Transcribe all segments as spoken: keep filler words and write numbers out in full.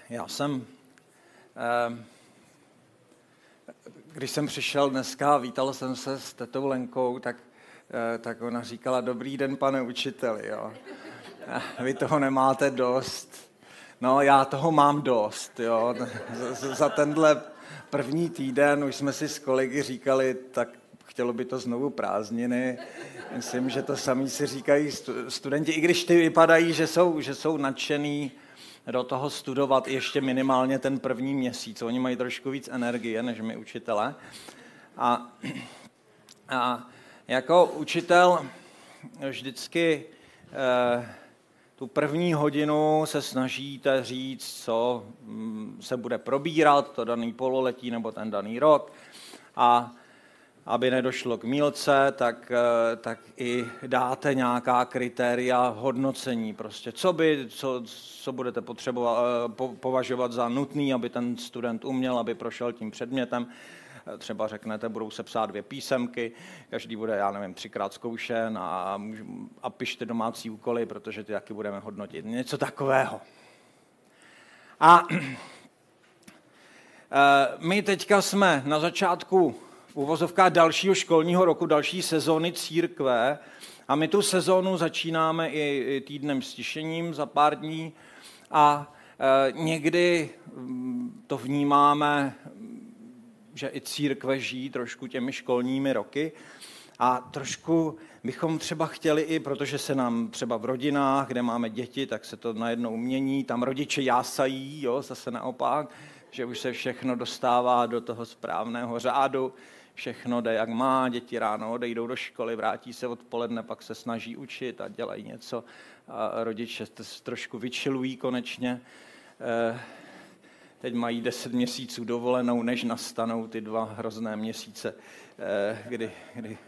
Já jsem, když jsem přišel dneska a vítal jsem se s tetou Lenkou, tak, tak ona říkala, dobrý den, pane učiteli, jo. Vy toho nemáte dost. No, já toho mám dost, jo. Za tenhle první týden už jsme si s kolegy říkali, tak chtělo by to znovu prázdniny. Myslím, že to samý si říkají studenti, i když ty vypadají, že jsou, že jsou nadšený do toho studovat ještě minimálně ten první měsíc. Oni mají trošku víc energie, než my učitelé. A, a jako učitel vždycky eh, tu první hodinu se snažíte říct, co se bude probírat, to daný pololetí nebo ten daný rok. A aby nedošlo k mýlce, tak, tak i dáte nějaká kritéria hodnocení. Prostě co by, co, co budete potřebovat, po, považovat za nutný, aby ten student uměl, aby prošel tím předmětem. Třeba řeknete, budou se psát dvě písemky, každý bude, já nevím, třikrát zkoušen a, a pište domácí úkoly, protože ty taky budeme hodnotit. Něco takového. A my teďka jsme na začátku v uvozovkách dalšího školního roku, další sezóny církve a my tu sezónu začínáme i týdnem stišením za pár dní a e, někdy to vnímáme, že i církve žijí trošku těmi školními roky a trošku bychom třeba chtěli i, protože se nám třeba v rodinách, kde máme děti, tak se to najednou mění, tam rodiče jásají, jo, zase naopak, že už se všechno dostává do toho správného řádu, všechno jde jak má, děti ráno odejdou do školy, vrátí se odpoledne, pak se snaží učit a dělají něco. A rodiče se trošku vyčilují konečně. Teď mají deset měsíců dovolenou, než nastanou ty dva hrozné měsíce, kdy, kdy,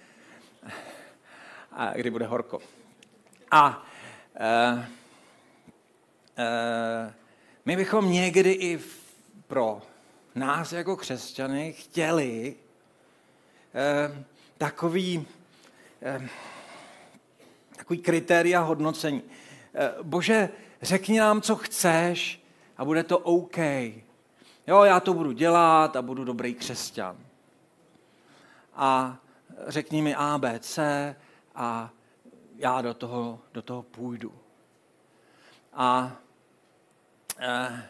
kdy bude horko. A e, e, my bychom někdy i pro nás jako křesťany chtěli eh, takový, eh, takový kritéria hodnocení. Eh, Bože, řekni nám, co chceš a bude to OK. Jo, já to budu dělat a budu dobrý křesťan. A řekni mi A, B, C a já do toho, do toho půjdu. A eh,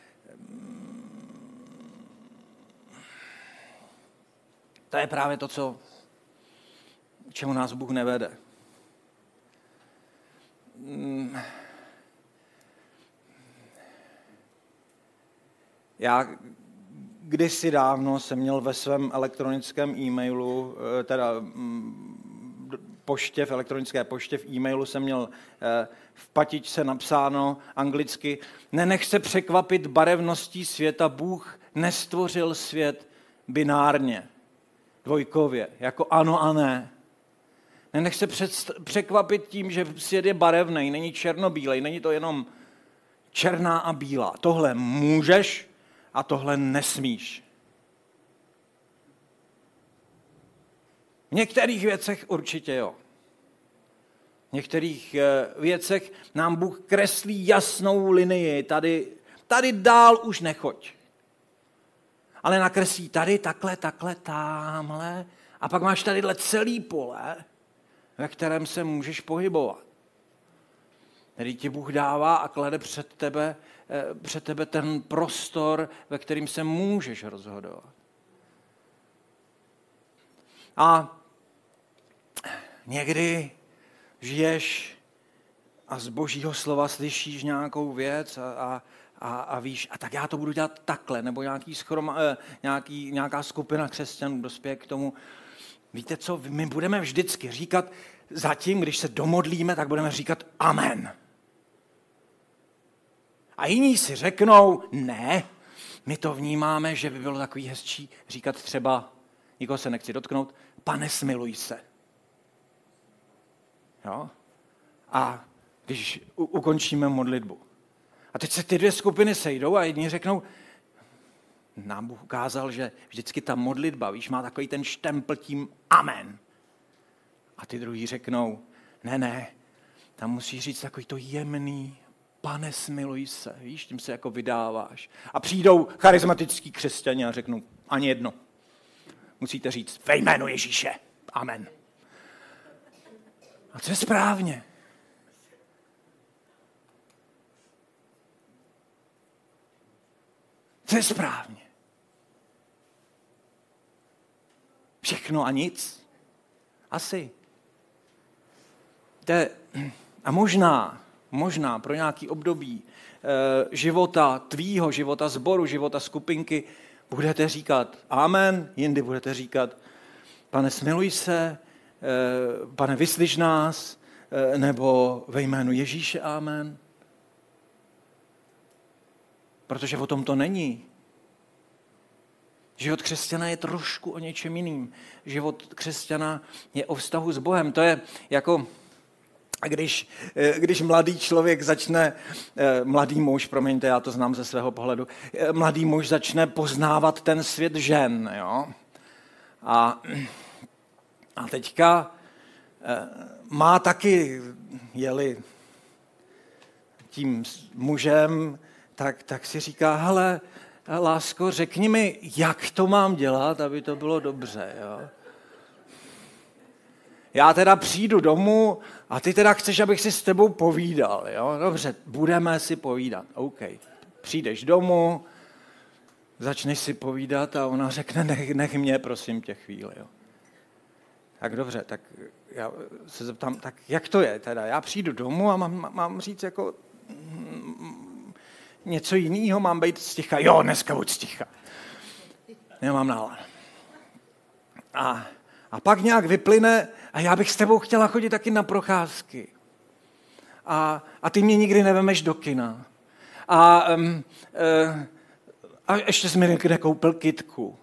to je právě to, co, k čemu nás Bůh nevede. Já kdysi dávno jsem měl ve svém elektronickém e-mailu, teda poště, v elektronické poště, v e-mailu jsem měl v patičce napsáno anglicky: nenech se překvapit barevností světa, Bůh nestvořil svět binárně. Dvojkově, jako ano a ne. Nenech se překvapit tím, že svět je barevný, není černobílej, není to jenom černá a bílá. Tohle můžeš a tohle nesmíš. V některých věcech určitě jo. V některých věcech nám Bůh kreslí jasnou linii. Tady, tady dál už nechoď. Ale nakreslí tady, takhle, takhle, támhle. A pak máš tadyhle celý pole, ve kterém se můžeš pohybovat. Tedy ti Bůh dává a klade před tebe, před tebe ten prostor, ve kterým se můžeš rozhodovat. A někdy žiješ a z Božího slova slyšíš nějakou věc a, a A, a víš, a tak já to budu dělat takhle, nebo nějaký schroma, nějaký, nějaká skupina křesťanů dospěje k tomu. Víte co, my budeme vždycky říkat, zatím, když se domodlíme, tak budeme říkat amen. A jiní si řeknou, ne, my to vnímáme, že by bylo takový hezčí říkat třeba, nikoho se nechci dotknout, Pane, smiluj se. Jo? A když u, ukončíme modlitbu. A teď se ty dvě skupiny sejdou a jedni řeknou, nám Bůh ukázal, že vždycky ta modlitba, víš, má takový ten štempl tím amen. A ty druhý řeknou, ne, ne, tam musí říct takový to jemný Pane, smiluj se, víš, tím se jako vydáváš. A přijdou charismatický křesťané a řeknou, ani jedno. Musíte říct, ve jménu Ježíše, amen. A co je správně? Co je správně? Všechno a nic? Asi. To je, a možná, možná pro nějaký období e, života, tvýho života, sboru, života skupinky, budete říkat amen, jindy budete říkat, Pane, smiluj se, e, Pane, vyslyš nás, e, nebo ve jménu Ježíše amen. Protože o tom to není. Život křesťana je trošku o něčem jiným. Život křesťana je o vztahu s Bohem. To je jako, když, když mladý člověk začne, mladý muž, promiňte, já to znám ze svého pohledu, mladý muž začne poznávat ten svět žen. Jo? A, a teďka má taky, jeli tím mužem, tak, tak si říká, hele, lásko, řekni mi, jak to mám dělat, aby to bylo dobře. Jo? Já teda přijdu domů a ty teda chceš, abych si s tebou povídal. Jo? Dobře, budeme si povídat. OK. Přijdeš domů, začneš si povídat a ona řekne, nech, nech mě, prosím tě, chvíli. Jo? Tak dobře, tak já se zeptám, tak jak to je teda? Já přijdu domů a mám, mám říct jako něco jiného, mám být sticha. Jo, dneska buď sticha. Nemám náladu. A, a pak nějak vyplyne a já bych s tebou chtěla chodit taky na procházky. A, a ty mě nikdy nevemeš do kina. A, um, uh, a ještě jsi mi nekoupil kytku.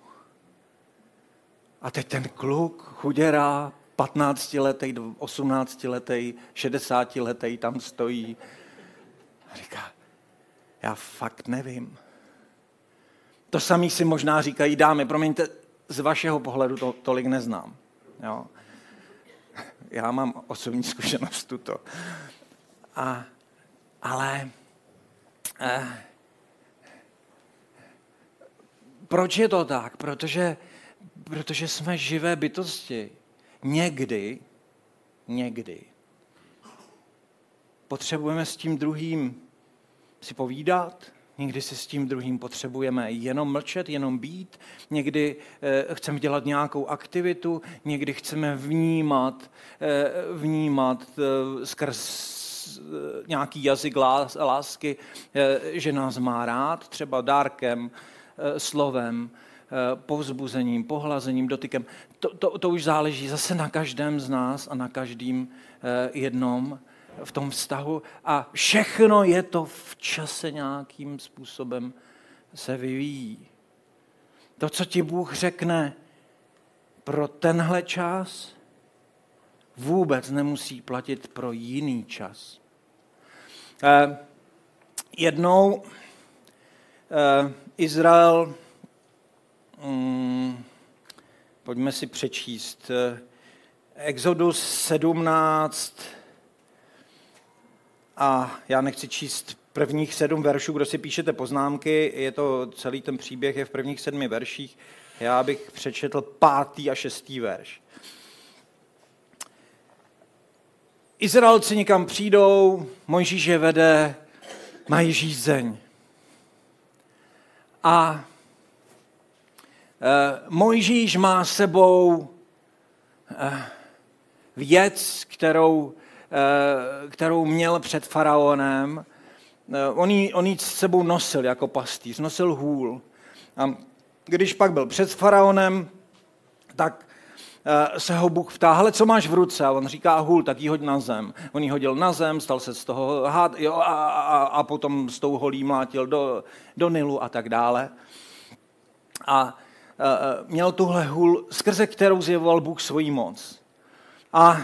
A teď ten kluk, chuděra, patnáctiletý, osmnáctiletý, šedesátiletý tam stojí a říká, já fakt nevím. To samý si možná říkají dámy, promiňte, z vašeho pohledu to tolik neznám. Jo? Já mám osobní zkušenost tuto. A, ale eh, proč je to tak? Protože, protože jsme živé bytosti. Někdy, někdy potřebujeme s tím druhým si povídat, někdy si s tím druhým potřebujeme jenom mlčet, jenom být, někdy eh, chceme dělat nějakou aktivitu, někdy chceme vnímat, eh, vnímat eh, skrz eh, nějaký jazyk lás, lásky, eh, že nás má rád, třeba dárkem, eh, slovem, eh, povzbuzením, pohlazením, dotykem. To, to, to už záleží zase na každém z nás a na každém eh, jednom v tom vztahu a všechno je to v čase nějakým způsobem se vyvíjí. To, co ti Bůh řekne pro tenhle čas, vůbec nemusí platit pro jiný čas. Eh, jednou eh, Izrael, hm, pojďme si přečíst, eh, Exodus sedmnáct, a já nechci číst prvních sedm veršů, kdo si píšete poznámky, je to celý ten příběh je v prvních sedmi verších, já bych přečetl pátý a šestý verš. Izraelci někam přijdou, Mojžíš je vede, mají žízeň. A e, Mojžíš má sebou e, věc, kterou kterou měl před faraonem. On ji, on ji s sebou nosil jako pastýř, nosil hůl. A když pak byl před faraonem, tak se ho Bůh ptá, hele, co máš v ruce? A on říká hůl, tak ji hoď na zem. On ji hodil na zem, stal se z toho had, jo, a, a, a potom s tou holí mlátil do, do Nilu a tak dále. A, a měl tuhle hůl, skrze kterou zjevoval Bůh svoji moc. A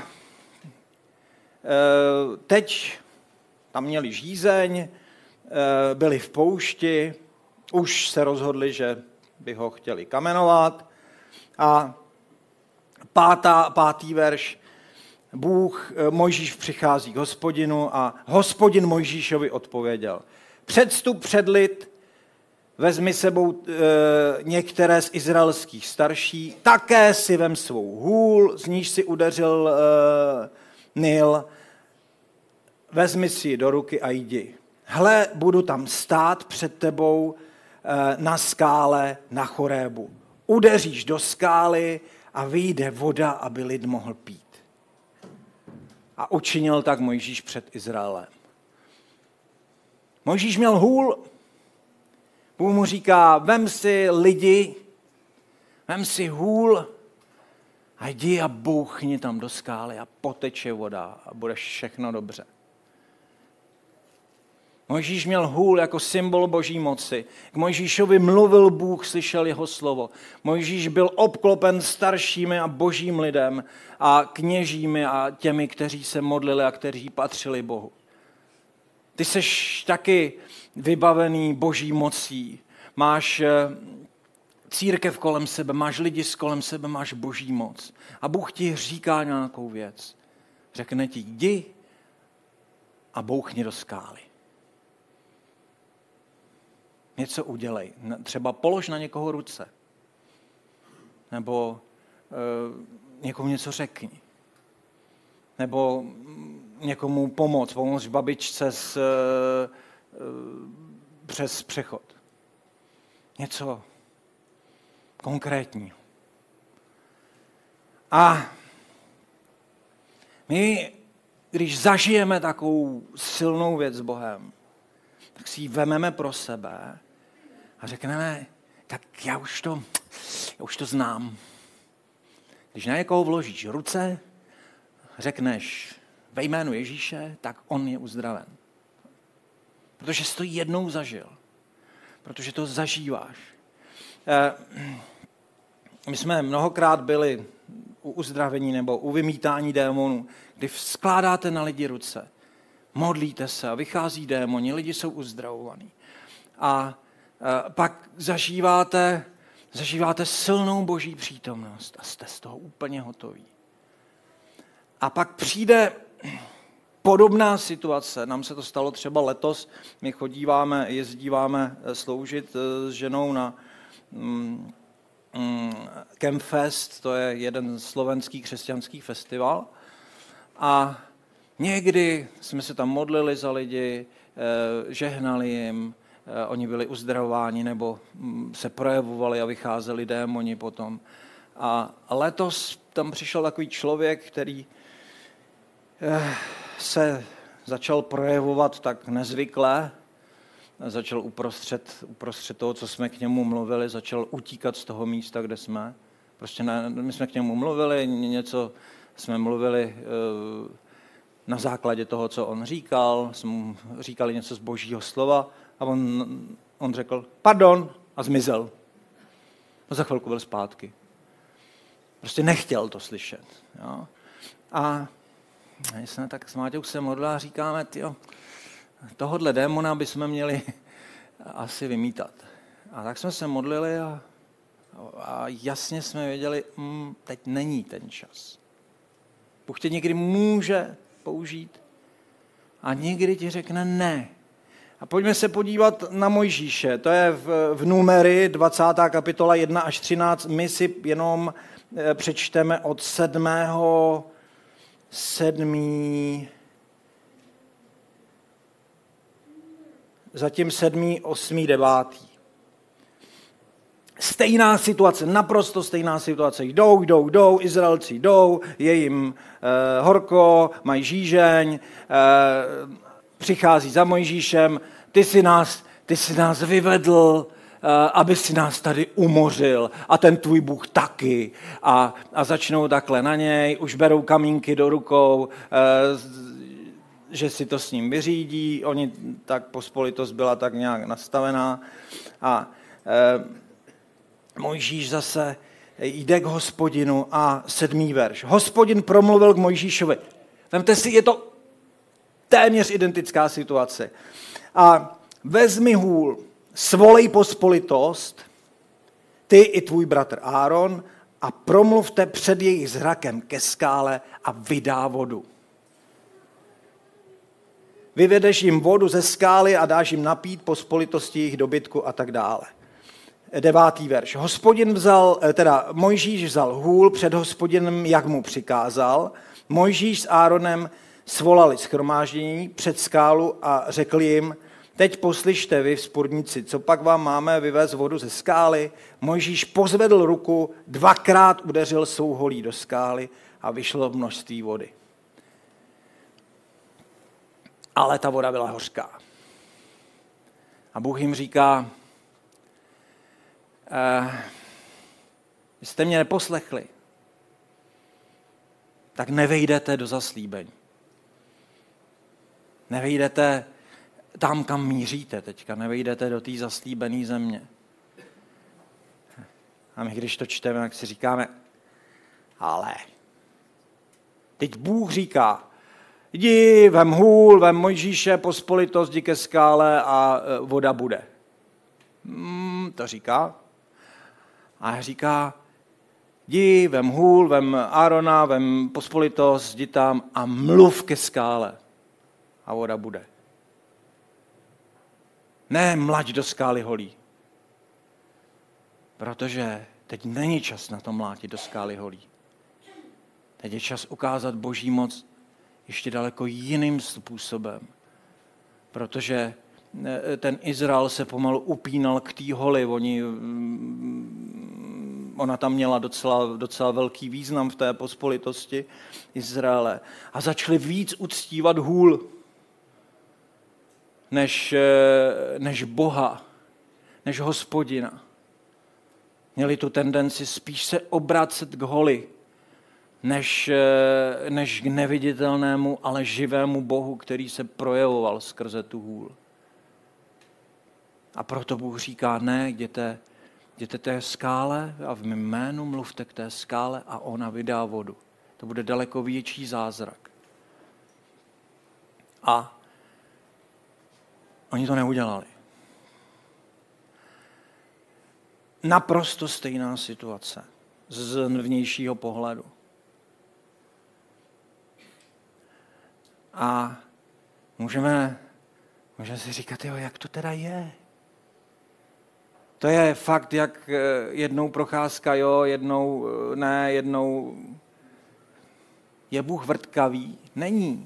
teď tam měli žízeň, byli v poušti, už se rozhodli, že by ho chtěli kamenovat. A pátá, pátý verš. Bůh, Mojžíš přichází k Hospodinu a Hospodin Mojžíšovi odpověděl. Předstup před lid, vezmi sebou e, některé z izraelských starší, také si vem svou hůl, z níž si udeřil e, Nil, vezmi si ji do ruky a jdi. Hle, budu tam stát před tebou e, na skále na Chorébu. Udeříš do skály a vyjde voda, aby lid mohl pít. A učinil tak Mojžíš před Izraelem. Mojžíš měl hůl. Bůh mu říká, vem si lidi, vem si hůl a jdi a bouchni tam do skály a poteče voda a bude všechno dobře. Mojžíš měl hůl jako symbol boží moci. K Mojžíšovi mluvil Bůh, slyšel jeho slovo. Mojžíš byl obklopen staršími a božím lidem a kněžími a těmi, kteří se modlili a kteří patřili Bohu. Ty seš taky vybavený boží mocí. Máš církev kolem sebe, máš lidi kolem sebe, máš boží moc. A Bůh ti říká nějakou věc. Řekne ti, jdi a bouchni do skály. Něco udělej. Třeba polož na někoho ruce. Nebo e, někomu něco řekni. Nebo někomu pomoct. Pomoct babičce s, e, e, přes přechod. Něco konkrétního. A my, když zažijeme takovou silnou věc s Bohem, tak si ji vememe pro sebe a řekneme, tak já už to, já už to znám. Když na někoho vložíš ruce, řekneš ve jménu Ježíše, tak on je uzdraven. Protože jsi to jednou zažil. Protože to zažíváš. My jsme mnohokrát byli u uzdravení nebo u vymítání démonů, kdy skládáte na lidi ruce. Modlíte se a vychází démoni, lidi jsou uzdravovaní. A pak zažíváte, zažíváte silnou boží přítomnost a jste z toho úplně hotoví. A pak přijde podobná situace, nám se to stalo třeba letos, my chodíváme, jezdíváme sloužit s ženou na mm, mm, Campfest, to je jeden slovenský křesťanský festival. A někdy jsme se tam modlili za lidi, žehnali jim, oni byli uzdravováni nebo se projevovali a vycházeli démoni potom. A letos tam přišel takový člověk, který se začal projevovat tak nezvykle, začal uprostřed, uprostřed toho, co jsme k němu mluvili, začal utíkat z toho místa, kde jsme. Prostě ne, my jsme k němu mluvili, něco jsme mluvili na základě toho, co on říkal, jsme mu říkali něco z božího slova a on, on řekl pardon a zmizel. A za chvilku byl zpátky. Prostě nechtěl to slyšet. Jo? A jsme tak s Máťou se modlili a říkáme, tyjo, tohodle démona bychom měli asi vymítat. A tak jsme se modlili a, a jasně jsme věděli, mm, teď není ten čas. Bůh tě někdy může použít a někdy ti řekne ne. A pojďme se podívat na Mojžíše. To je v, v Numery dvacátá kapitola jedna až třináct. My si jenom přečteme od sedmého sedmý, zatím sedmý, osmý, devátý. Stejná situace, naprosto stejná situace. Jdou, jdou, jdou, Izraelci jdou, je jim eh, horko, mají žížeň, eh, přichází za Mojžíšem, ty si nás, ty si nás vyvedl, eh, aby si nás tady umořil a ten tvůj Bůh taky. A, a začnou takhle na něj, už berou kamínky do rukou, eh, že si to s ním vyřídí, oni tak pospolitost byla tak nějak nastavená a eh, Mojžíš zase jde k Hospodinu a sedmý verš. Hospodin promluvil k Mojžíšovi. Vemte si, je to téměř identická situace. A vezmi hůl, svolej pospolitost, ty i tvůj bratr Áron a promluvte před jejich zrakem ke skále a vydá vodu. Vyvedeš jim vodu ze skály a dáš jim napít pospolitosti jejich dobytku a tak dále. Devátý verš. Hospodin vzal, teda Mojžíš vzal hůl před Hospodinem, jak mu přikázal. Mojžíš s Áronem svolali shromáždění před skálu a řekl jim, teď poslyšte vy, vzpurníci, co pak vám máme vyvést vodu ze skály? Mojžíš pozvedl ruku, dvakrát udeřil svou holí do skály a vyšlo množství vody. Ale ta voda byla hořká. A Bůh jim říká, eh, jste mě neposlechli, tak nevejdete do zaslíbení. Nevejdete tam, kam míříte teďka, nevejdete do té zaslíbené země. A my, když to čteme, tak si říkáme, ale teď Bůh říká, jdi, vem hůl, vem Mojžíše, pospolitost, jdi ke skále a voda bude. Hmm, to říká. A říká, jdi, vem hůl, vem Árona, vem pospolitost, jdi tam a mluv ke skále a voda bude. Ne mlať do skály holí. Protože teď není čas na to mlátit do skály holí. Teď je čas ukázat Boží moc ještě daleko jiným způsobem. Protože ten Izrael se pomalu upínal k té holi. Oni, ona tam měla docela, docela velký význam v té pospolitosti Izraele. A začali víc uctívat hůl než, než Boha, než Hospodina. Měli tu tendenci spíš se obracet k holi, než, než k neviditelnému, ale živému Bohu, který se projevoval skrze tu hůl. A proto Bůh říká, ne, jděte, jděte té skále a v mém jménu mluvte k té skále a ona vydá vodu. To bude daleko větší zázrak. A oni to neudělali. Naprosto stejná situace z vnějšího pohledu. A můžeme, můžeme si říkat, jo, jak to teda je? To je fakt, jak jednou procházka, jo, jednou ne, jednou... Je Bůh vrtkavý? Není.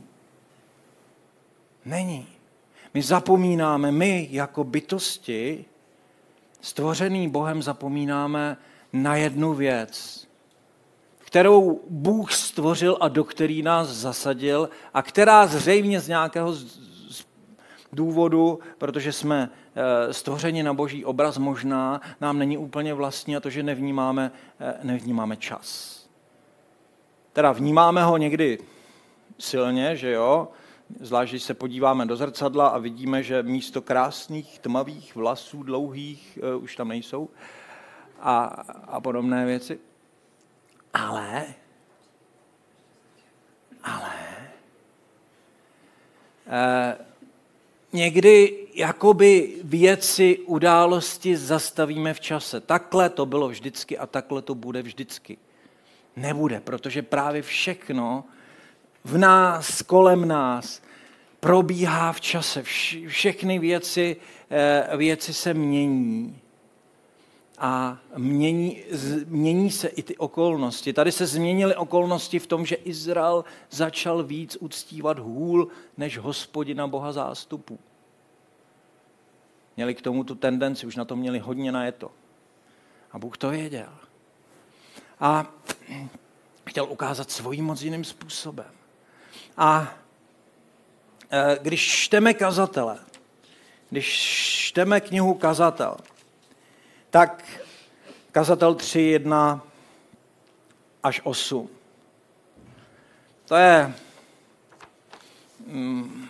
Není. My zapomínáme, my jako bytosti, stvořený Bohem, zapomínáme na jednu věc, kterou Bůh stvořil a do který nás zasadil a která zřejmě z nějakého důvodu, protože jsme stvořeni na Boží obraz, možná nám není úplně vlastní, a to, že nevnímáme, nevnímáme čas. Teda vnímáme ho někdy silně, že jo, zvlášť, když se podíváme do zrcadla a vidíme, že místo krásných tmavých vlasů, dlouhých, už tam nejsou a, a podobné věci. Ale, ale, eh, někdy jakoby věci, události zastavíme v čase. Takhle to bylo vždycky a takhle to bude vždycky. Nebude, protože právě všechno v nás, kolem nás probíhá v čase. Vš- všechny věci, eh, věci se mění. A mění, mění se i ty okolnosti. Tady se změnily okolnosti v tom, že Izrael začal víc uctívat hůl než Hospodina Boha zástupů. Měli k tomu tu tendenci, už na to měli hodně najeto. A Bůh to věděl. A chtěl ukázat svoji moc jiným způsobem. A když čteme kazatele, když čteme knihu Kazatel, tak Kazatel tři, jedna až osm. To je mm,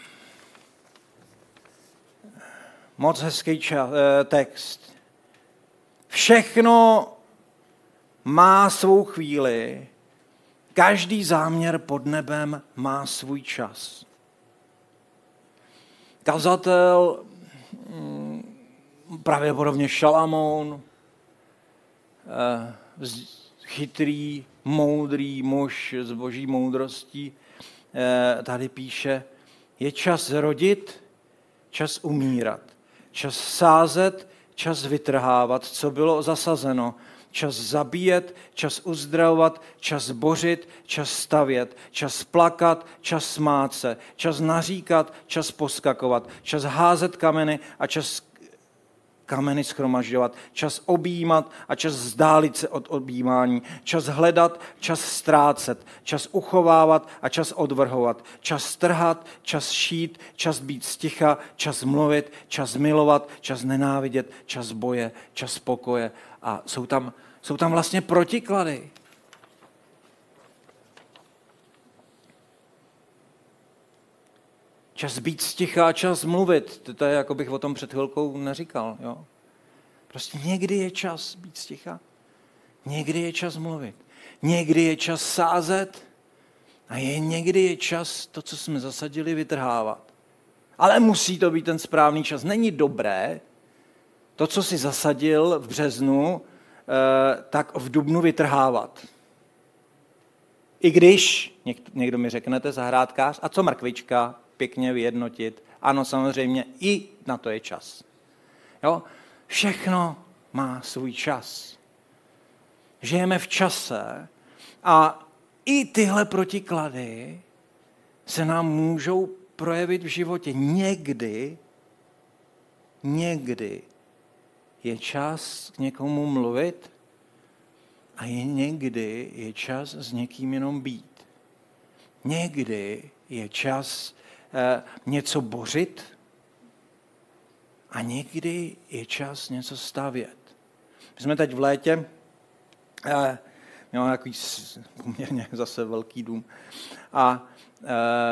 moc hezký ča, text. Všechno má svou chvíli, každý záměr pod nebem má svůj čas. Kazatel, pravděpodobně Šalamoun, chytrý, moudrý muž s boží moudrostí tady píše, je čas rodit, čas umírat, čas sázet, čas vytrhávat, co bylo zasazeno, čas zabíjet, čas uzdravovat, čas bořit, čas stavět, čas plakat, čas smát se, čas naříkat, čas poskakovat, čas házet kameny a čas kameny shromažďovat, čas objímat a čas vzdálit se od objímání, čas hledat, čas ztrácet, čas uchovávat a čas odvrhovat, čas strhat, čas šít, čas být sticha, čas mluvit, čas milovat, čas nenávidět, čas boje, čas pokoje. A jsou tam, jsou tam vlastně protiklady. Čas být sticha a čas mluvit. To je, jako bych o tom před chvilkou neříkal. Jo? Prostě někdy je čas být sticha, někdy je čas mluvit, někdy je čas sázet a je, někdy je čas to, co jsme zasadili, vytrhávat. Ale musí to být ten správný čas. Není dobré to, co si zasadil v březnu, tak v dubnu vytrhávat. I když, někdo mi řeknete, zahrádkář, a co mrkvička? Pěkně vyjednotit. Ano, samozřejmě, i na to je čas. Jo? Všechno má svůj čas. Žijeme v čase a i tyhle protiklady se nám můžou projevit v životě. Někdy, někdy je čas k někomu mluvit a je někdy je čas s někým jenom být. Někdy je čas něco bořit a někdy je čas něco stavět. My jsme teď v létě, eh, máme takový poměrně zase velký dům a eh,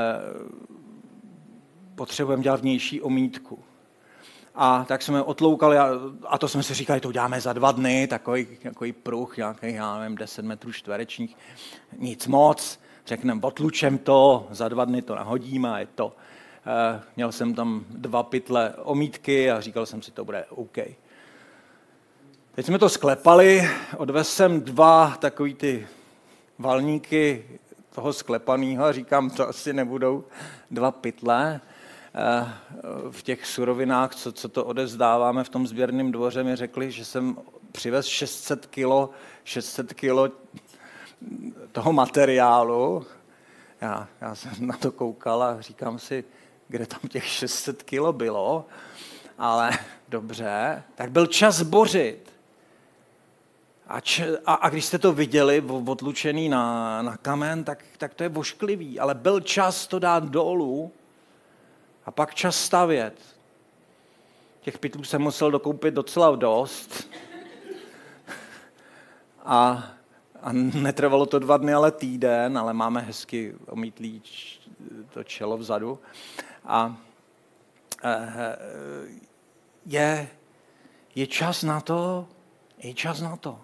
potřebujeme dělat vnější omítku. A tak jsme otloukali, a, a to jsme si říkali, to uděláme za dva dny, takový, takový pruh, nějaký, já nevím, deset metrů čtverečních, nic moc. Řekneme, otlučem to, za dva dny to nahodíme a je to. E, měl jsem tam dva pytle omítky a říkal jsem si, to bude OK. Teď jsme to sklepali, odvezl jsem dva takový ty valníky toho sklepaného a říkám, to asi nebudou dva pytle. E, v těch surovinách, co, co to odevzdáváme v tom sběrném dvoře, mi řekli, že jsem přivez šest set kilo, šest set kilo toho materiálu. Já, já jsem na to koukal a říkám si, kde tam těch šest set kilo bylo, ale dobře, tak byl čas bořit. A, č, a, a když jste to viděli, odlučený na, na kamen, tak, tak to je vošklivý, ale byl čas to dát dolů a pak čas stavět. Těch pytlů jsem musel dokoupit docela dost. A A netrvalo to dva dny, ale týden, ale máme hezky omítlý to čelo vzadu. A je, je čas na to, je čas na to.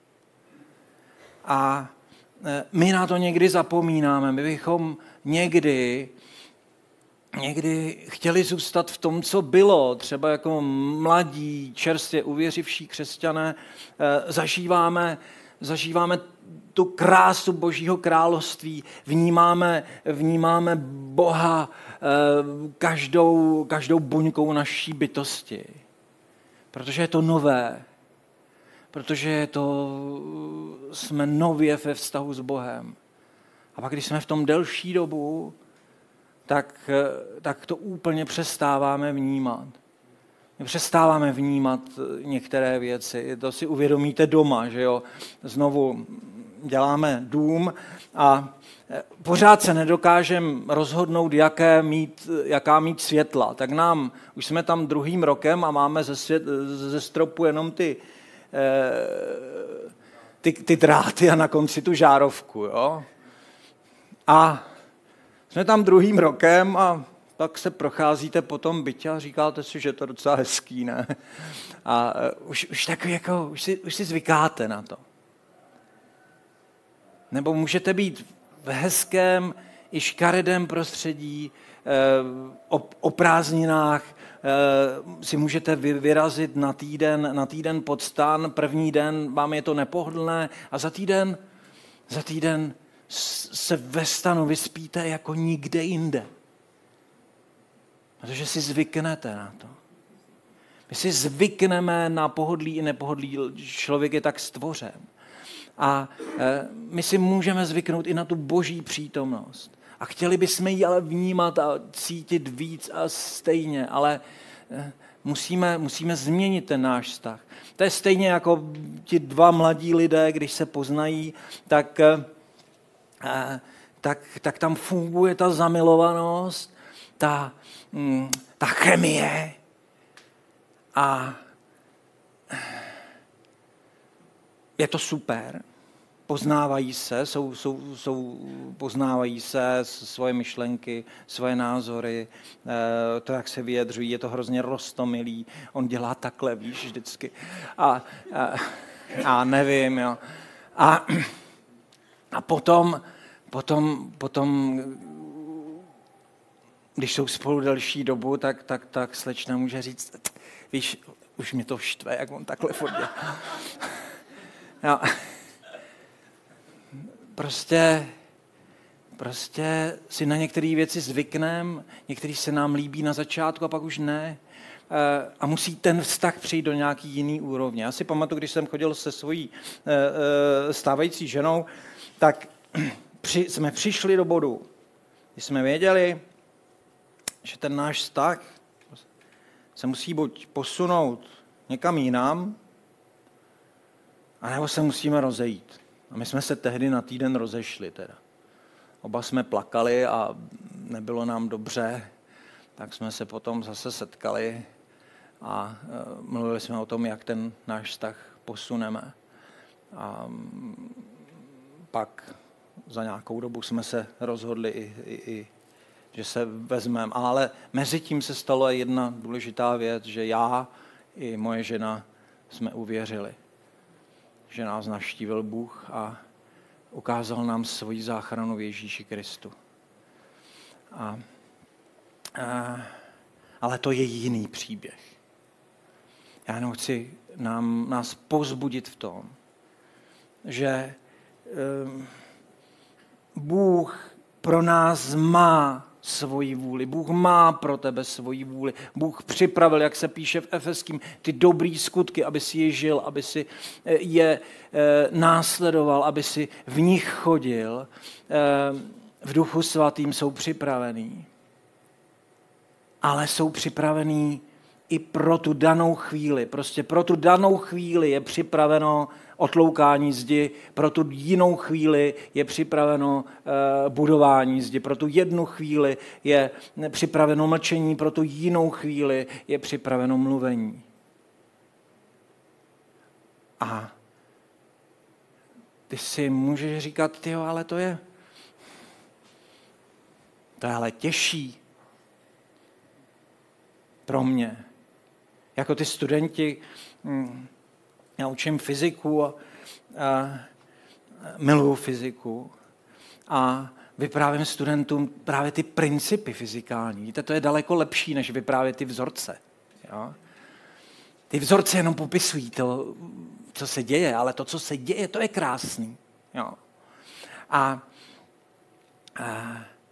A my na to někdy zapomínáme. My bychom někdy, někdy chtěli zůstat v tom, co bylo. Třeba jako mladí, čerstvě uvěřivší křesťané zažíváme Zažíváme tu krásu Božího království, vnímáme, vnímáme Boha každou, každou buňkou naší bytosti. Protože je to nové. Protože je to, jsme nově ve vztahu s Bohem. A pak, když jsme v tom delší dobu, tak, tak to úplně přestáváme vnímat. My přestáváme vnímat některé věci. To si uvědomíte doma, že jo. Znovu děláme dům a pořád se nedokážeme rozhodnout, jaké mít, jaká mít světla. Tak nám, už jsme tam druhým rokem a máme ze, svět, ze stropu jenom ty, ty, ty dráty a na konci tu žárovku. Jo. A jsme tam druhým rokem a pak se procházíte po tom bytě a říkáte si, že to je docela hezký, ne? A už, už takový jako, už si, už si zvykáte na to. Nebo můžete být v hezkém i škaredém prostředí, o, o prázdninách, si můžete vyrazit na týden, na týden pod stan, první den vám je to nepohodlné a za týden, za týden se ve stanu vyspíte jako nikde jinde. Protože si zvyknete na to. My si zvykneme na pohodlí i nepohodlí, člověk je tak stvořen. A my si můžeme zvyknout i na tu boží přítomnost. A chtěli bychom ji ale vnímat a cítit víc a stejně, ale musíme, musíme změnit ten náš vztah. To je stejně jako ti dva mladí lidé, když se poznají, tak, tak, tak tam funguje ta zamilovanost, ta, ta chemie a je to super. Poznávají se, jsou, jsou, jsou, poznávají se svoje myšlenky, svoje názory, to, jak se vyjadřují, je to hrozně roztomilý. On dělá takhle, víš, vždycky. A, a, a nevím, jo. A, a potom, potom, potom, když jsou spolu delší dobu, tak, tak, tak slečna může říct, víš, už mě to štve, jak on takhle furt dělá. Jo. Prostě, prostě si na některé věci zvykneme, některé se nám líbí na začátku a pak už ne. A musí ten vztah přijít do nějaký jiný úrovně. Já si pamatuju, když jsem chodil se svojí stávající ženou, tak při, jsme přišli do bodu, kdy jsme věděli, že ten náš vztah se musí buď posunout někam jinam, anebo se musíme rozejít. A my jsme se tehdy na týden rozešli teda. Oba jsme plakali a nebylo nám dobře, tak jsme se potom zase setkali a mluvili jsme o tom, jak ten náš vztah posuneme. A pak za nějakou dobu jsme se rozhodli, i, i, i, že se vezmeme. Ale mezi tím se stala jedna důležitá věc, že já i moje žena jsme uvěřili, že nás navštívil Bůh a ukázal nám svoji záchranu v Ježíši Kristu. A, a, ale to je jiný příběh. Já jenom chci nám, nás povzbudit v tom, že um, Bůh pro nás má svoji vůli. Bůh má pro tebe svoji vůli. Bůh připravil, jak se píše v Efeským, ty dobrý skutky, aby si je žil, aby si je e, následoval, aby si v nich chodil. E, v Duchu Svatým jsou připravený. Ale jsou připravený i pro tu danou chvíli. Prostě pro tu danou chvíli je připraveno otloukání zdi, pro tu jinou chvíli je připraveno uh, budování zdi, pro tu jednu chvíli je připraveno mlčení, pro tu jinou chvíli je připraveno mluvení. A ty si můžeš říkat, tyjo, ale to je, to je ale těžší pro mě. Jako ty studenti, hm, já učím fyziku a, a miluju fyziku a vyprávím studentům právě ty principy fyzikální. Víte, to je daleko lepší, než vyprávět ty vzorce. Jo? Ty vzorce jenom popisují to, co se děje, ale to, co se děje, to je krásný. Jo? A, a,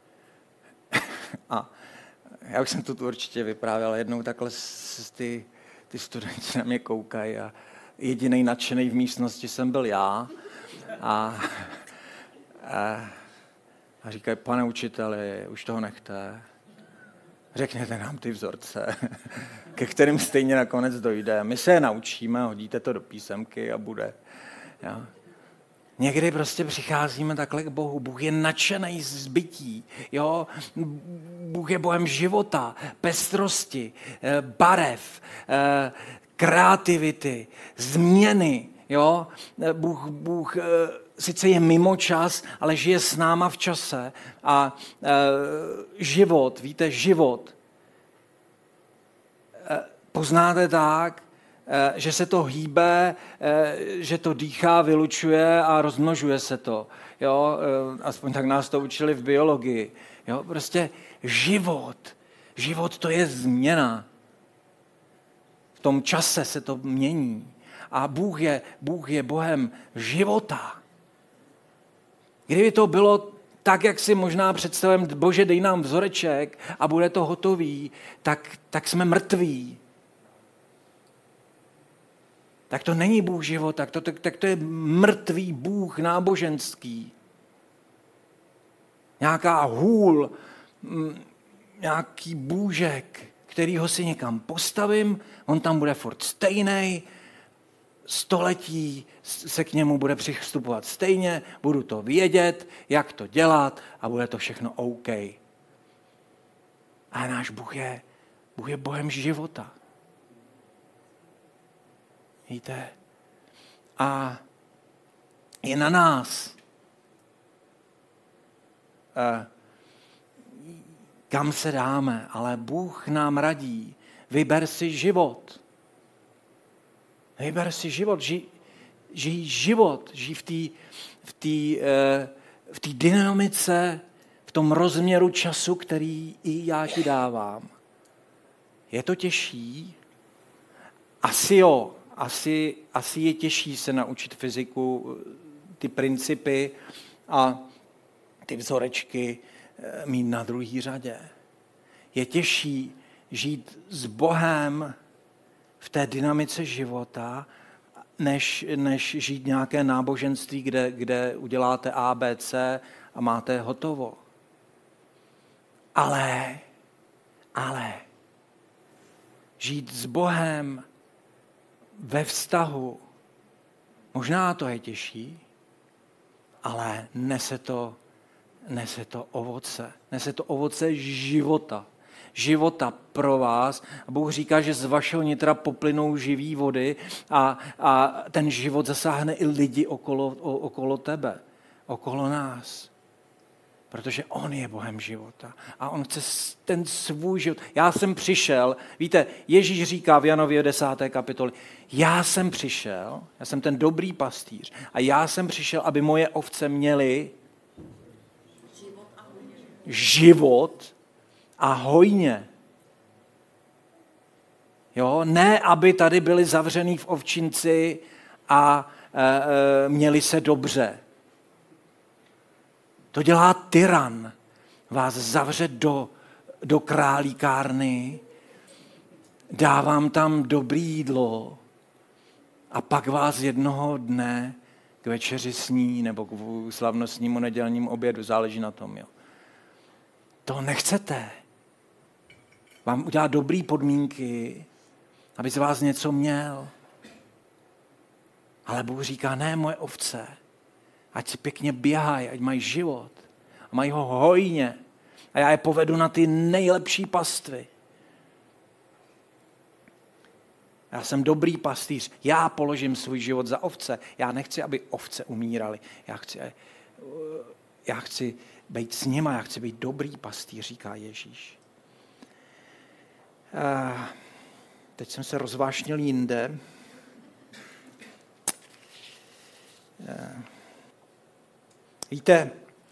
a já už jsem to tu určitě vyprávěl, jednou takhle ty, ty studenti na mě koukají a jedinej nadšenej v místnosti jsem byl já. A, a, a říkají, pane učiteli, už toho nechte. Řekněte nám ty vzorce, ke kterým stejně nakonec dojde. My se je naučíme, hodíte to do písemky a bude. Jo. Někdy prostě přicházíme takhle k Bohu. Bůh je nadšený z bytí. Jo? Bůh je Bohem života, pestrosti, barev, kreativity, změny. Jo? Bůh, Bůh sice je mimo čas, ale žije s náma v čase. A e, život, víte, život e, poznáte tak, e, že se to hýbe, e, že to dýchá, vylučuje a rozmnožuje se to. Jo? E, aspoň tak nás to učili v biologii. Jo? Prostě život. Život to je změna. V tom čase se to mění. A Bůh je, Bůh je Bohem života. Kdyby to bylo tak, jak si možná představujeme, Bože, dej nám vzoreček a bude to hotový, tak, tak jsme mrtví. Tak to není Bůh života, tak to, tak, tak to je mrtvý Bůh náboženský. Nějaká hůl, nějaký bůžek, kterýho si někam postavím, on tam bude furt stejnej, století se k němu bude přistupovat stejně, budu to vědět, jak to dělat a bude to všechno OK. A náš Bůh je, Bůh je Bohem života. Víte? A je na nás, kam se dáme, ale Bůh nám radí, vyber si život. Vyber si život, žij, žij život, žij v té v té, v té dynamice, v tom rozměru času, který i já ti dávám. Je to těžší? Asi jo, asi, asi je těžší se naučit fyziku, ty principy a ty vzorečky mít na druhý řadě. Je těžší žít s Bohem v té dynamice života, než, než žít nějaké náboženství, kde, kde uděláte A, B, C a máte hotovo. Ale, ale, žít s Bohem ve vztahu, možná to je těžší, ale nese to, nese to ovoce. Nese to ovoce života. Života pro vás. A Bůh říká, že z vašeho nitra poplynou živý vody a, a ten život zasáhne i lidi okolo, o, okolo tebe, okolo nás. Protože on je Bohem života a on chce ten svůj život. Já jsem přišel, víte, Ježíš říká v Janově desáté kapitoli, já jsem přišel, já jsem ten dobrý pastýř a já jsem přišel, aby moje ovce měly život a hojně. Jo, ne, aby tady byli zavřený v ovčinci a e, e, měli se dobře. To dělá tyran. Vás zavře do, do králíkárny, dávám tam dobré jídlo a pak vás jednoho dne k večeři sní nebo k slavnostnímu nedělnímu obědu, záleží na tom. Jo. To nechcete. Vám udělá dobré podmínky, aby z vás něco měl. Ale Bůh říká, ne, moje ovce, ať si pěkně běhají, ať mají život. A mají ho hojně. A já je povedu na ty nejlepší pastvy. Já jsem dobrý pastýř. Já položím svůj život za ovce. Já nechci, aby ovce umíraly. Já chci, já chci být s nima. Já chci být dobrý pastýř, říká Ježíš. A teď jsem se rozvášnil jinde. Víte,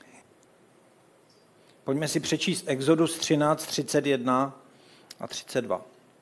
pojďme si přečíst Exodus třináct, třicet jedna a třicet dva.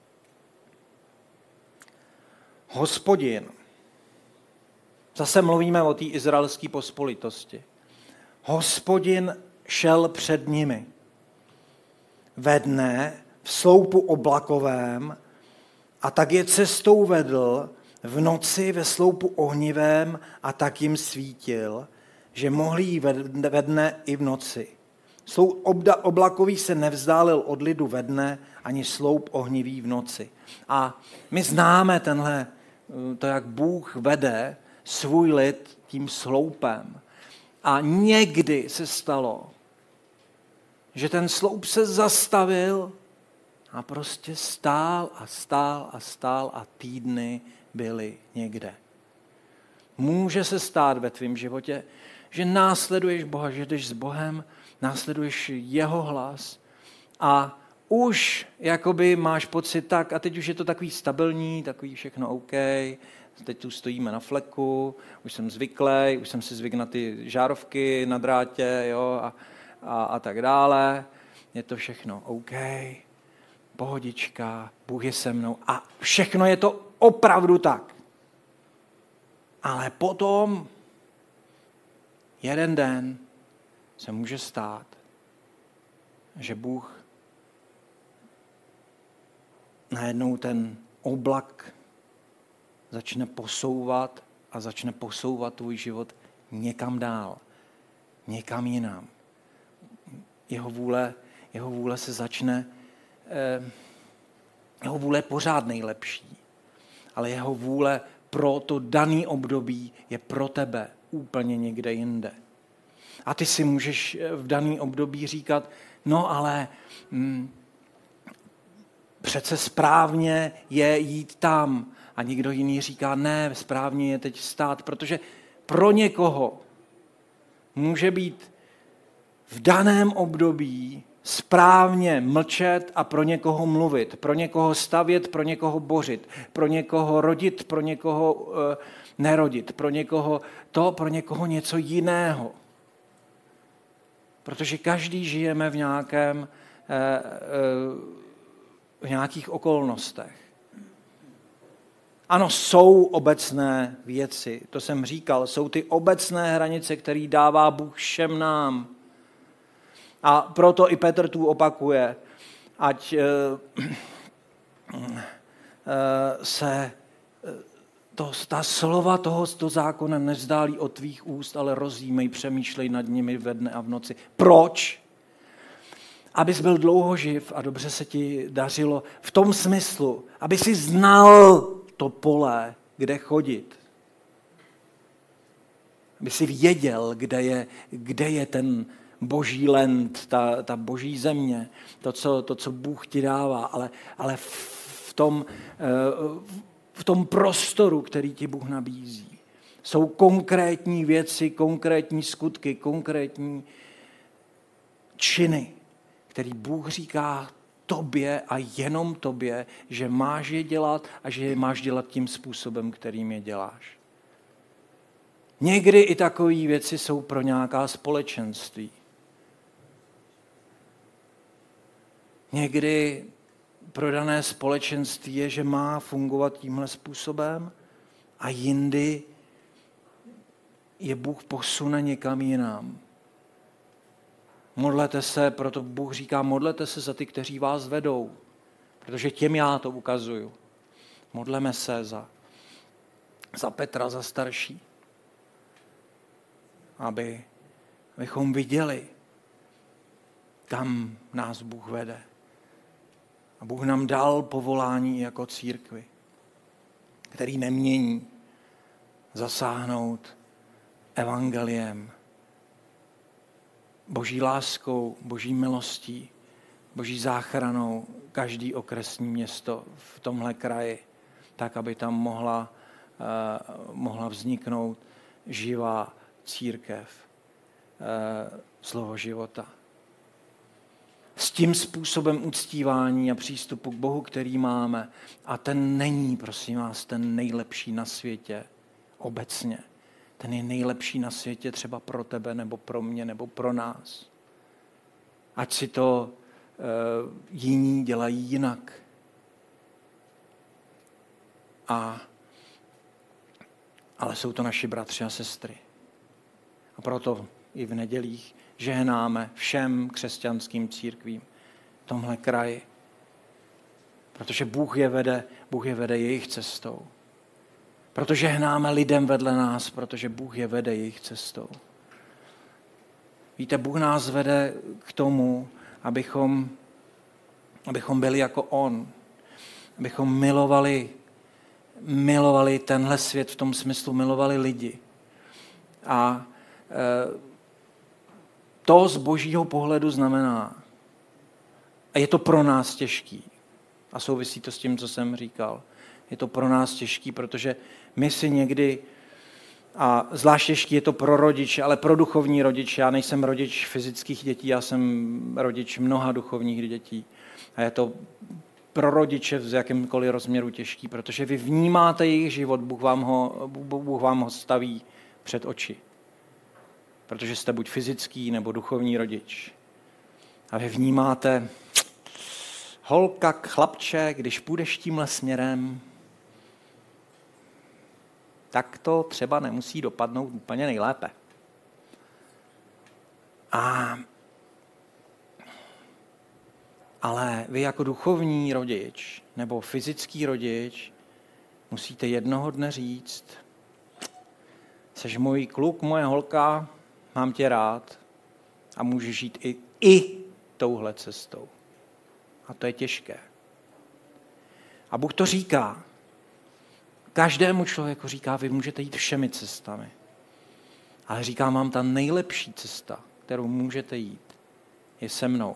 Hospodin, zase mluvíme o té izraelské pospolitosti. Hospodin šel před nimi ve dne v sloupu oblakovém a tak je cestou vedl, v noci ve sloupu ohnivém a tak jim svítil, že mohli jít ve dne i v noci. Sloup oblakový se nevzdálil od lidu ve dne, ani sloup ohnivý v noci. A my známe tenhle, to, jak Bůh vede svůj lid tím sloupem. A někdy se stalo, že ten sloup se zastavil a prostě stál a stál a stál a týdny byly někde. Může se stát ve tvém životě, že následuješ Boha, že jdeš s Bohem, následuješ jeho hlas a už jakoby máš pocit tak, a teď už je to takový stabilní, takový všechno OK, teď tu stojíme na fleku, už jsem zvyklý, už jsem si zvykl na ty žárovky na drátě, jo, a, a, a tak dále, je to všechno OK. pohodička, Bůh je se mnou a všechno je to opravdu tak. Ale potom jeden den se může stát, že Bůh najednou ten oblak začne posouvat a začne posouvat tvůj život někam dál, někam jinam. Jeho vůle, jeho vůle se začne, eh, jeho vůle je pořád nejlepší, ale jeho vůle pro to daný období je pro tebe úplně někde jinde. A ty si můžeš v daný období říkat, no ale hm, přece správně je jít tam. A někdo jiný říká, ne, správně je teď stát, protože pro někoho může být v daném období správně mlčet a pro někoho mluvit, pro někoho stavět, pro někoho bořit, pro někoho rodit, pro někoho uh, nerodit, pro někoho to, pro někoho něco jiného. Protože každý žijeme v nějakém, uh, uh, v nějakých okolnostech. Ano, jsou obecné věci, to jsem říkal, jsou ty obecné hranice, které dává Bůh všem nám. A proto i Petr tu opakuje, ať uh, uh, se to, ta slova tohoto zákona nevzdálí od tvých úst, ale rozjímej, přemýšlej nad nimi ve dne a v noci. Proč? Abys byl dlouho živ a dobře se ti dařilo v tom smyslu, aby si znal to pole, kde chodit. Aby si věděl, kde je, kde je ten boží land, ta, ta boží země, to co, to, co Bůh ti dává, ale, ale v, tom, v tom prostoru, který ti Bůh nabízí. Jsou konkrétní věci, konkrétní skutky, konkrétní činy, který Bůh říká tobě a jenom tobě, že máš je dělat a že je máš dělat tím způsobem, kterým je děláš. Někdy i takové věci jsou pro nějaká společenství. Někdy pro dané společenství je, že má fungovat tímhle způsobem a jindy je Bůh posune někam jinam. Modlete se, proto Bůh říká, modlete se za ty, kteří vás vedou, protože těm já to ukazuju. Modleme se za, za Petra, za starší, aby, abychom viděli, kam nás Bůh vede. A Bůh nám dal povolání jako církvi, který nemění zasáhnout evangeliem, boží láskou, boží milostí, boží záchranou každý okresní město v tomhle kraji, tak, aby tam mohla, uh, mohla vzniknout živá církev, uh, slovo života. S tím způsobem uctívání a přístupu k Bohu, který máme, a ten není, prosím vás, ten nejlepší na světě obecně. Ten je nejlepší na světě třeba pro tebe, nebo pro mě, nebo pro nás. Ať si to uh, jiní dělají jinak. A, ale jsou to naši bratři a sestry. A proto i v nedělích žehnáme všem křesťanským církvím v tomhle kraji. Protože Bůh je vede, Bůh je vede jejich cestou. Protože hnáme lidem vedle nás, protože Bůh je vede jejich cestou. Víte, Bůh nás vede k tomu, abychom, abychom byli jako On. Abychom milovali, milovali tenhle svět v tom smyslu, milovali lidi. A e, to z božího pohledu znamená, a je to pro nás těžký, a souvisí to s tím, co jsem říkal, je to pro nás těžký, protože my si někdy, a zvlášť těžký je to pro rodiče, ale pro duchovní rodiče, já nejsem rodič fyzických dětí, já jsem rodič mnoha duchovních dětí. A je to pro rodiče v jakémkoliv rozměru těžký, protože vy vnímáte jejich život, Bůh vám ho, Bůh vám ho staví před oči. Protože jste buď fyzický nebo duchovní rodič. A vy vnímáte, holka, chlapče, když půjdeš tímhle směrem, tak to třeba nemusí dopadnout úplně nejlépe. A, ale vy jako duchovní rodič nebo fyzický rodič musíte jednoho dne říct, seš můj kluk, moje holka, mám tě rád a můžeš žít i, i touhle cestou. A to je těžké. A Bůh to říká. Každému člověku říká, vy můžete jít všemi cestami. Ale říkám vám, ta nejlepší cesta, kterou můžete jít, je se mnou.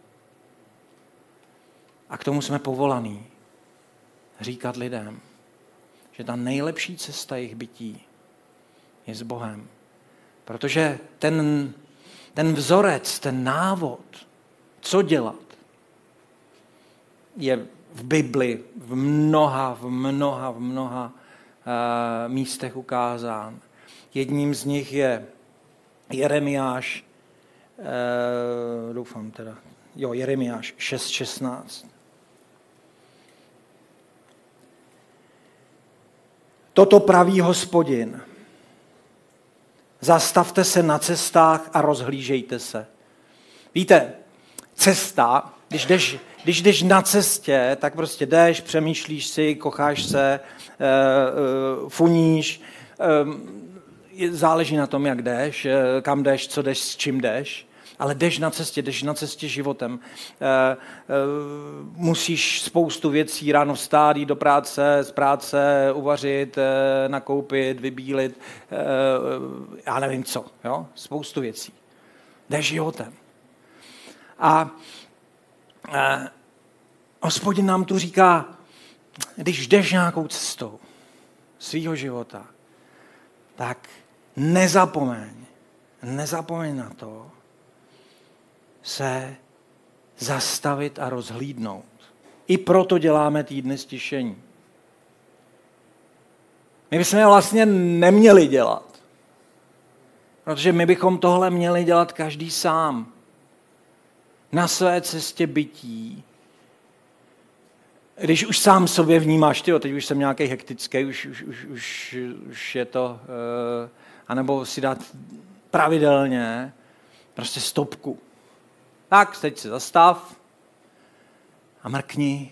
A k tomu jsme povolaní. Říkat lidem, že ta nejlepší cesta jejich bytí je s Bohem. Protože ten, ten vzorec, ten návod, co dělat, je v Bibli v mnoha, v mnoha, v mnoha uh, místech ukázán. Jedním z nich je Jeremiáš, uh, doufám teda, jo, Jeremiáš šest šestnáct. Toto praví Hospodin. Zastavte se na cestách a rozhlížejte se. Víte, cesta, když jdeš, když jdeš na cestě, tak prostě jdeš, přemýšlíš si, kocháš se, funíš, záleží na tom, jak jdeš, kam jdeš, co jdeš, s čím jdeš, ale jdeš na cestě, jdeš na cestě životem. Musíš spoustu věcí ráno vstát, jít do práce, z práce, uvařit, nakoupit, vybílit, já nevím co, jo? Spoustu věcí. Jdeš životem. A Eh, Hospodin nám tu říká, když jdeš nějakou cestou svýho života, tak nezapomeň, nezapomeň na to se zastavit a rozhlídnout. I proto děláme týdny stišení. My bychom je vlastně neměli dělat, protože my bychom tohle měli dělat každý sám. Na své cestě bytí, když už sám sobě vnímáš, tyjo, teď už jsem nějaký hektický, už, už, už, už, už je to, uh, anebo si dát pravidelně prostě stopku. Tak, teď se zastav a mrkni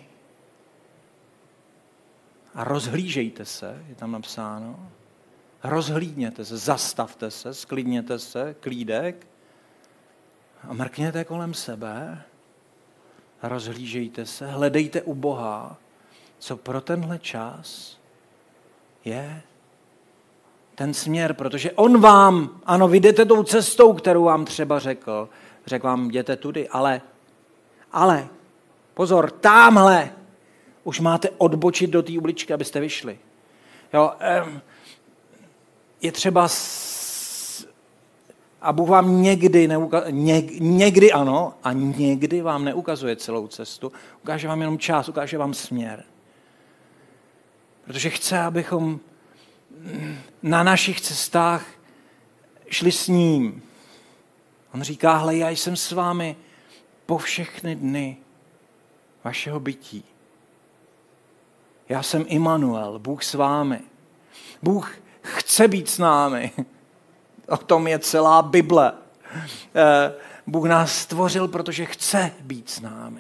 a rozhlížejte se, je tam napsáno, rozhlídněte se, zastavte se, sklidněte se, klídek, a mrkněte kolem sebe, rozhlížejte se, hledejte u Boha, co pro tenhle čas je ten směr, protože on vám, ano, vy jdete tou cestou, kterou vám třeba řekl, řekl vám, jděte tudy, ale, ale, pozor, támhle už máte odbočit do té uličky, abyste vyšli. Jo, je třeba a Bůh vám někdy, neuka- něk- někdy ano, a někdy vám neukazuje celou cestu. Ukáže vám jenom čas, ukáže vám směr. Protože chce, abychom na našich cestách šli s ním. On říká, hle, já jsem s vámi po všechny dny vašeho bytí. Já jsem Immanuel, Bůh s vámi. Bůh chce být s námi. O tom je celá Bible. Bůh nás stvořil, protože chce být s námi.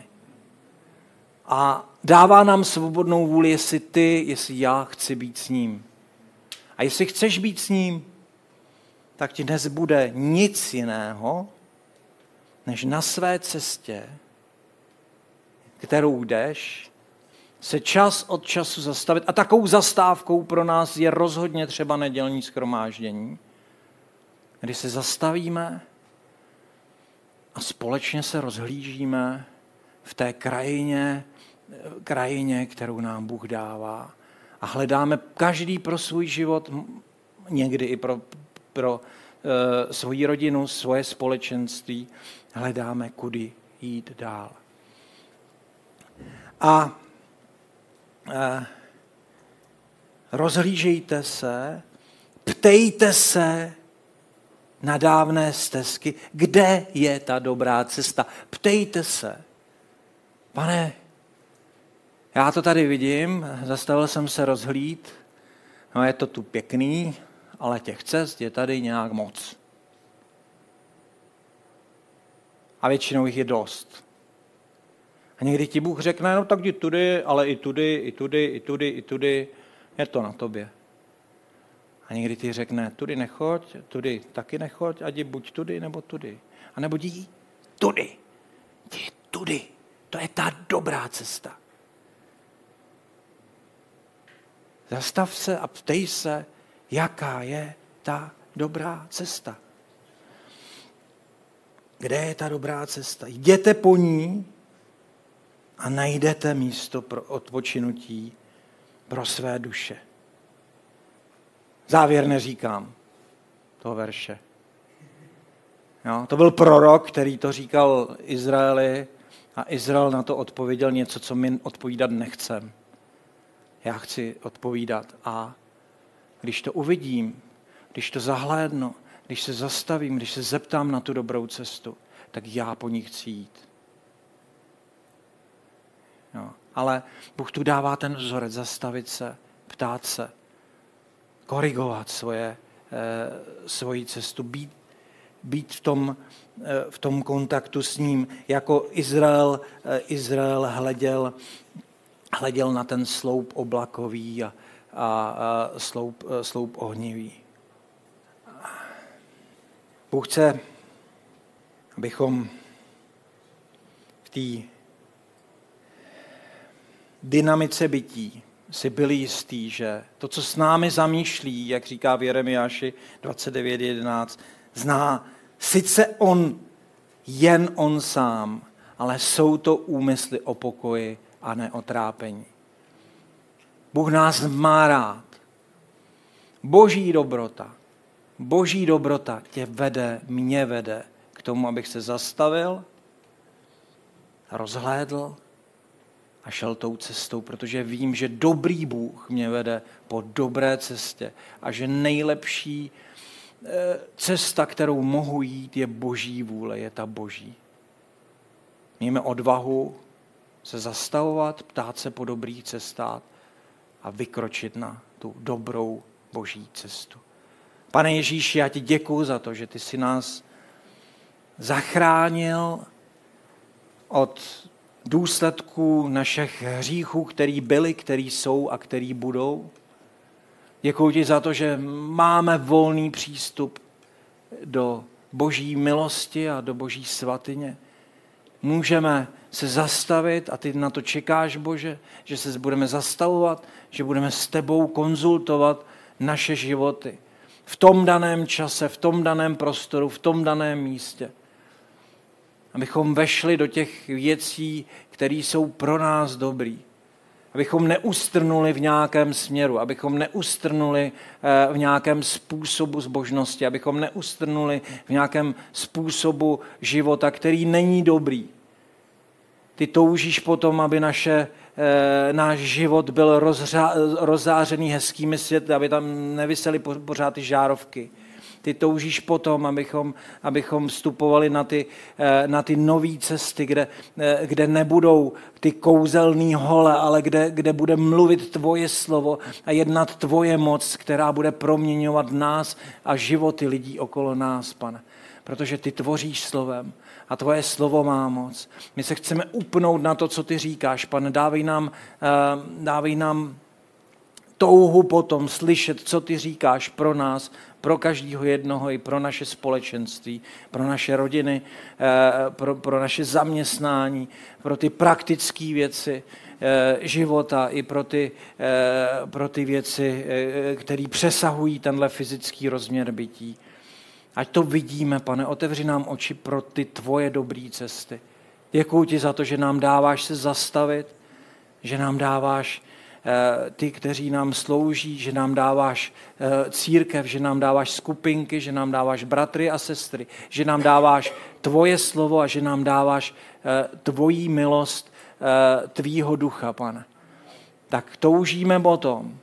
A dává nám svobodnou vůli, jestli ty, jestli já chci být s ním. A jestli chceš být s ním, tak ti nezbude nic jiného, než na své cestě, kterou jdeš, se čas od času zastavit. A takovou zastávkou pro nás je rozhodně třeba nedělní shromáždění, kdy se zastavíme a společně se rozhlížíme v té krajině, krajině, kterou nám Bůh dává. A hledáme každý pro svůj život, někdy i pro, pro uh, svoji rodinu, svoje společenství, hledáme, kudy jít dál. A uh, rozhlížejte se, ptejte se na dávné stezky, kde je ta dobrá cesta. Ptejte se. Pane, já to tady vidím, zastavil jsem se rozhlíd, no je to tu pěkný, ale těch cest je tady nějak moc. A většinou jich je dost. A někdy ti Bůh řekne, no tak jdi tudy, ale i tudy, i tudy, i tudy, i tudy, je to na tobě. A někdy ti řekne, tudy nechoď, tudy taky nechoď, ať buď tudy, nebo tudy. A nebo jdi tudy, jdi tudy, to je ta dobrá cesta. Zastav se a ptej se, jaká je ta dobrá cesta. Kde je ta dobrá cesta? Jděte po ní a najdete místo pro odpočinutí pro své duše. Závěr neříkám toho verše. Jo, to byl prorok, který to říkal Izraeli a Izrael na to odpověděl něco, co my odpovídat nechcem. Já chci odpovídat a když to uvidím, když to zahlédnu, když se zastavím, když se zeptám na tu dobrou cestu, tak já po ní chci jít. Jo. Ale Bůh tu dává ten vzorec, zastavit se, ptát se, korigovat svoje, eh, svoji cestu, být, být v, tom, eh, v tom kontaktu s ním, jako Izrael, eh, Izrael hleděl, hleděl na ten sloup oblakový a, a, a sloup, sloup ohnivý. Bůh chce, abychom v té dynamice bytí si byli jistí, že to, co s námi zamýšlí, jak říká v Jeremiáši dvacet devět jedenáct, zná sice on, jen on sám, ale jsou to úmysly o pokoji a ne o trápení. Bůh nás má rád. Boží dobrota, boží dobrota tě vede, mě vede k tomu, abych se zastavil, rozhlédl a šel tou cestou, protože vím, že dobrý Bůh mě vede po dobré cestě a že nejlepší cesta, kterou mohu jít, je boží vůle, je ta boží. Mějme odvahu se zastavovat, ptát se po dobrých cestách a vykročit na tu dobrou boží cestu. Pane Ježíši, já ti děkuju za to, že ty jsi nás zachránil od důsledků našich hříchů, který byly, který jsou a který budou. Děkuji ti za to, že máme volný přístup do boží milosti a do boží svatyně. Můžeme se zastavit a ty na to čekáš, Bože, že se budeme zastavovat, že budeme s tebou konzultovat naše životy. V tom daném čase, v tom daném prostoru, v tom daném místě. Abychom vešli do těch věcí, které jsou pro nás dobrý. Abychom neustrnuli v nějakém směru, abychom neustrnuli v nějakém způsobu zbožnosti, abychom neustrnuli v nějakém způsobu života, který není dobrý. Ty toužíš potom, aby naše, náš život byl rozřa, rozzářený hezkými světly, aby tam nevisely pořád ty žárovky. Ty toužíš potom, abychom, abychom vstupovali na ty, na ty nové cesty, kde, kde nebudou ty kouzelný hole, ale kde, kde bude mluvit tvoje slovo a jednat tvoje moc, která bude proměňovat nás a životy lidí okolo nás, Pane. Protože ty tvoříš slovem a tvoje slovo má moc. My se chceme upnout na to, co ty říkáš, Pane. Dávej nám, dávej nám touhu potom slyšet, co ty říkáš pro nás, pro každého jednoho i pro naše společenství, pro naše rodiny, pro, pro naše zaměstnání, pro ty praktické věci života i pro ty, pro ty věci, které přesahují tenhle fyzický rozměr bytí. Ať to vidíme, Pane, otevři nám oči pro ty tvoje dobré cesty. Děkuji ti za to, že nám dáváš se zastavit, že nám dáváš ty, kteří nám slouží, že nám dáváš církev, že nám dáváš skupinky, že nám dáváš bratry a sestry, že nám dáváš tvoje slovo a že nám dáváš tvojí milost, tvýho ducha, Pane. Tak toužíme potom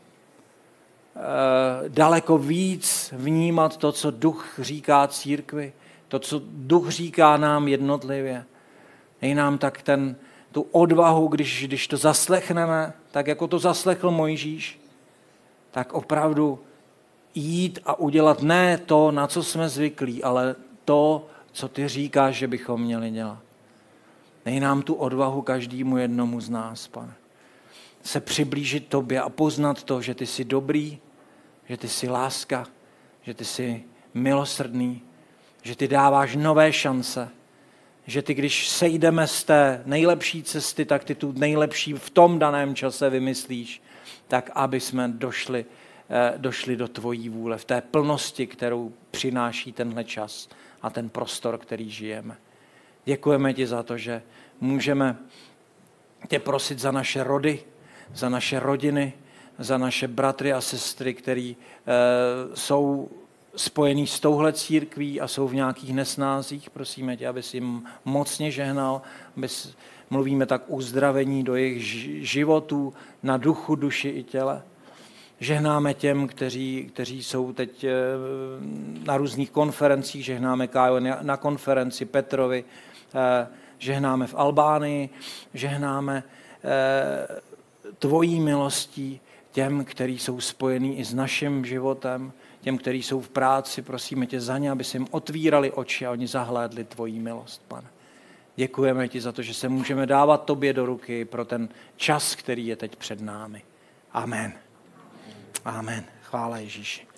daleko víc vnímat to, co duch říká církvi, to, co duch říká nám jednotlivě. Dej nám tak ten tu odvahu, když, když to zaslechneme, tak jako to zaslechl Mojžíš, tak opravdu jít a udělat ne to, na co jsme zvyklí, ale to, co ty říkáš, že bychom měli dělat. Dej nám tu odvahu každému jednomu z nás, Pane. Se přiblížit tobě a poznat to, že ty jsi dobrý, že ty jsi láska, že ty jsi milosrdný, že ty dáváš nové šance, že ty, když sejdeme z té nejlepší cesty, tak ty tu nejlepší v tom daném čase vymyslíš, tak aby jsme došli, došli do tvojí vůle, v té plnosti, kterou přináší tenhle čas a ten prostor, který žijeme. Děkujeme ti za to, že můžeme tě prosit za naše rody, za naše rodiny, za naše bratry a sestry, který e, jsou spojení s touhle církví a jsou v nějakých nesnázích. Prosíme tě, abys jim mocně žehnal, abys, mluvíme tak uzdravení do jejich životů, na duchu, duši i těle. Žehnáme těm, kteří, kteří jsou teď na různých konferencích, žehnáme Kájo na konferenci, Petrovi, žehnáme v Albánii, žehnáme tvojí milostí těm, kteří jsou spojení i s naším životem, těm, kteří jsou v práci, prosíme tě za ně, aby se jim otvírali oči a oni zahlédli tvojí milost, Pane. Děkujeme ti za to, že se můžeme dávat tobě do ruky pro ten čas, který je teď před námi. Amen. Amen. Chvála Ježíši.